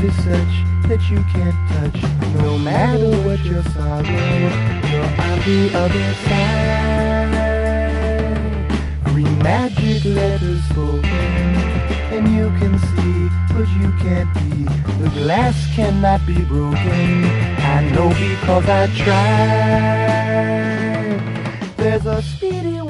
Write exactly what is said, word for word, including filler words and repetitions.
is such that you can't touch. No matter what your sorrow, you're on the other side. Green magic letters spoken, and you can see, but you can't be. The glass cannot be broken. I know because I tried. There's a speedy